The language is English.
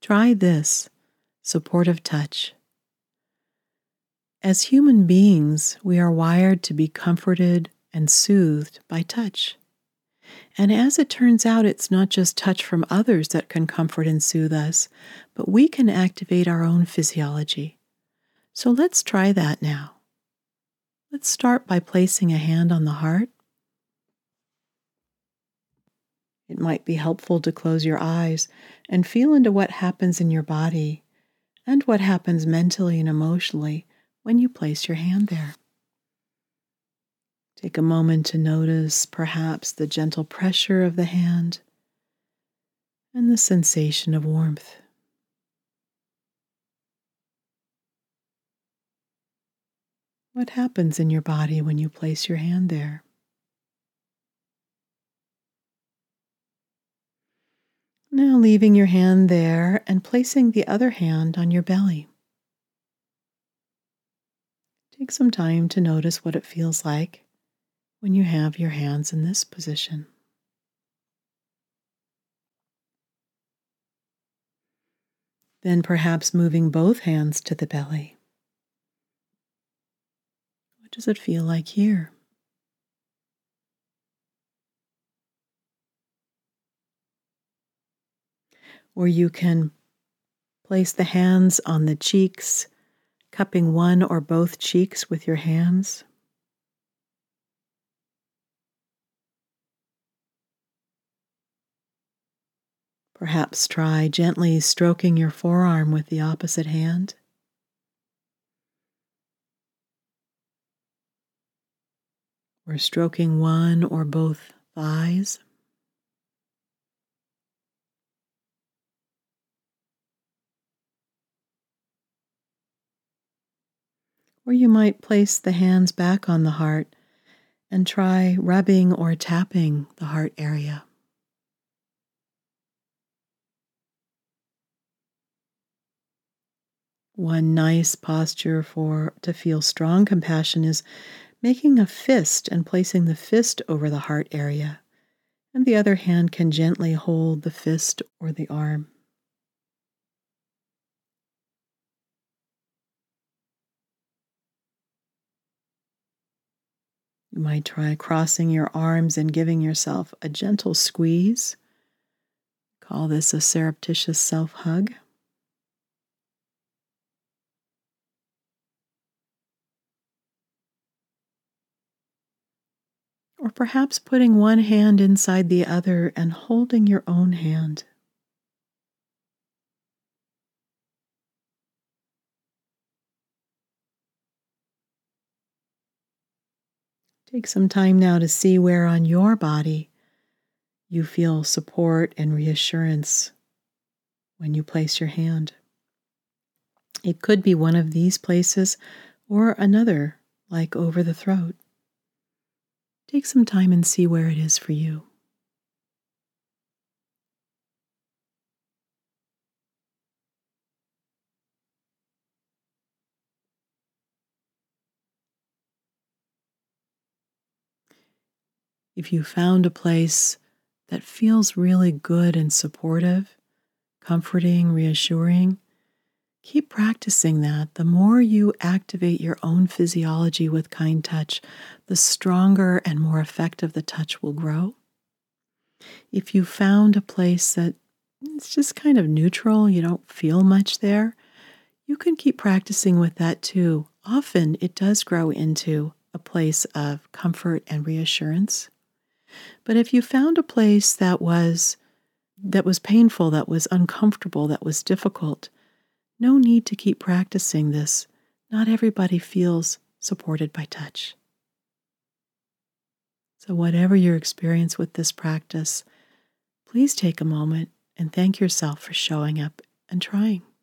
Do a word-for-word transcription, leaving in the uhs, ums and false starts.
Try this supportive touch. As human beings, we are wired to be comforted and soothed by touch. And as it turns out, it's not just touch from others that can comfort and soothe us, but we can activate our own physiology. So let's try that now. Let's start by placing a hand on the heart. It might be helpful to close your eyes and feel into what happens in your body and what happens mentally and emotionally when you place your hand there. Take a moment to notice perhaps the gentle pressure of the hand and the sensation of warmth. What happens in your body when you place your hand there? Now leaving your hand there and placing the other hand on your belly. Take some time to notice what it feels like when you have your hands in this position. Then perhaps moving both hands to the belly. What does it feel like here? Or you can place the hands on the cheeks, cupping one or both cheeks with your hands. Perhaps try gently stroking your forearm with the opposite hand. Or stroking one or both thighs. Or you might place the hands back on the heart and try rubbing or tapping the heart area. One nice posture for to feel strong compassion is making a fist and placing the fist over the heart area, and the other hand can gently hold the fist or the arm. You might try crossing your arms and giving yourself a gentle squeeze. Call this a surreptitious self-hug. Or perhaps putting one hand inside the other and holding your own hand. Take some time now to see where on your body you feel support and reassurance when you place your hand. It could be one of these places or another, like over the throat. Take some time and see where it is for you. If you found a place that feels really good and supportive, comforting, reassuring, keep practicing that. The more you activate your own physiology with kind touch, the stronger and more effective the touch will grow. If you found a place that it's just kind of neutral, you don't feel much there, you can keep practicing with that too. Often it does grow into a place of comfort and reassurance. But if you found a place that was that was painful, that was uncomfortable, that was difficult, no need to keep practicing this. Not everybody feels supported by touch. So whatever your experience with this practice, please take a moment and thank yourself for showing up and trying.